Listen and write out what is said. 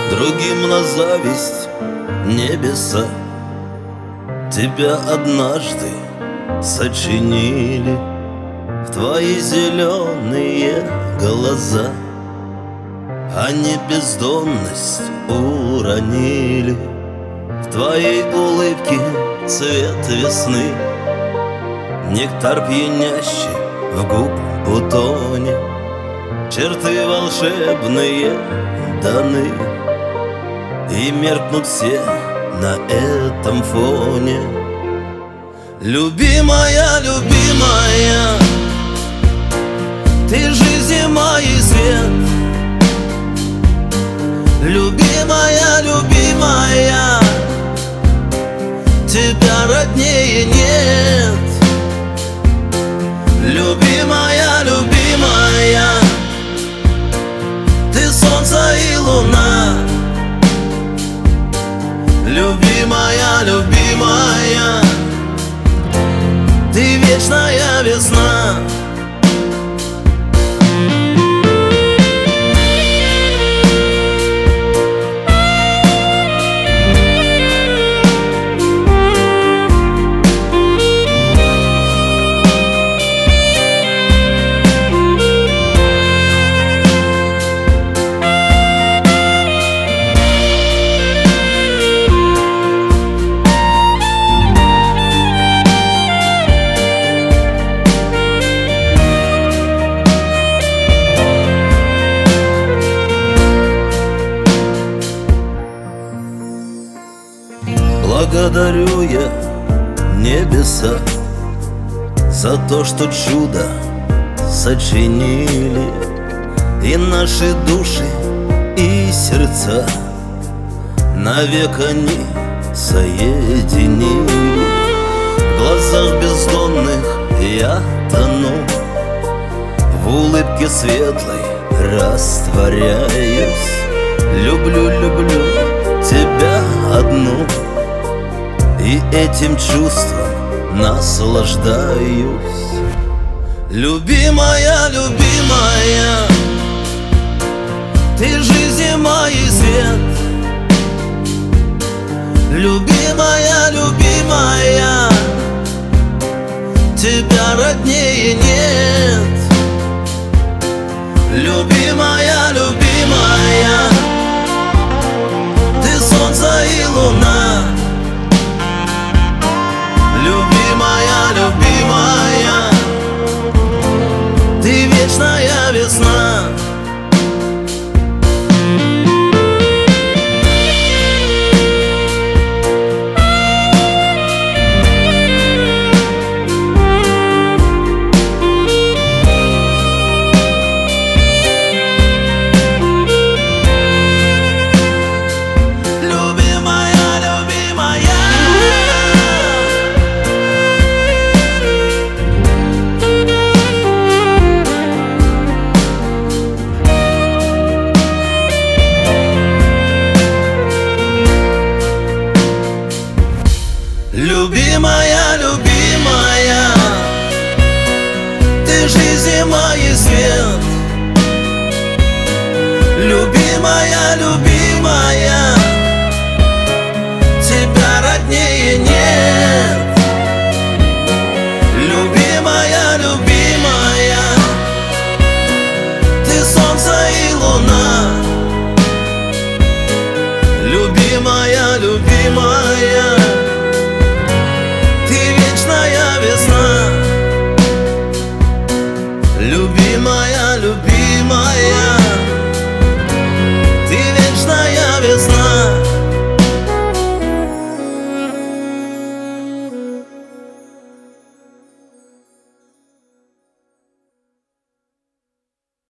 другим на зависть небеса тебя однажды сочинили в твои зеленые глаза. Они бездонность уронили в твоей улыбке цвет весны, нектар пьянящий в губ бутоне, черты волшебные даны, и меркнут все на этом фоне. Любимая, любимая, ты жизнь и мой свет. Любимая, любимая, тебя роднее нет. Любимая, любимая, ты солнце и луна. Любимая, любимая, ты вечная весна. Благодарю я небеса за то, что чудо сочинили, и наши души и сердца навек они соединили. В глазах бездонных я тону, в улыбке светлой растворяюсь. Люблю, люблю тебя одну, и этим чувством наслаждаюсь. Любимая, любимая, ты жизнь и мой свет. Любимая, любимая, тебя роднее нет. Любимая, любимая, ты солнце и луна. Любимая, любимая, ты вечная весна. Любимая, любимая, ты жизнь и мой свет. Любимая, любимая,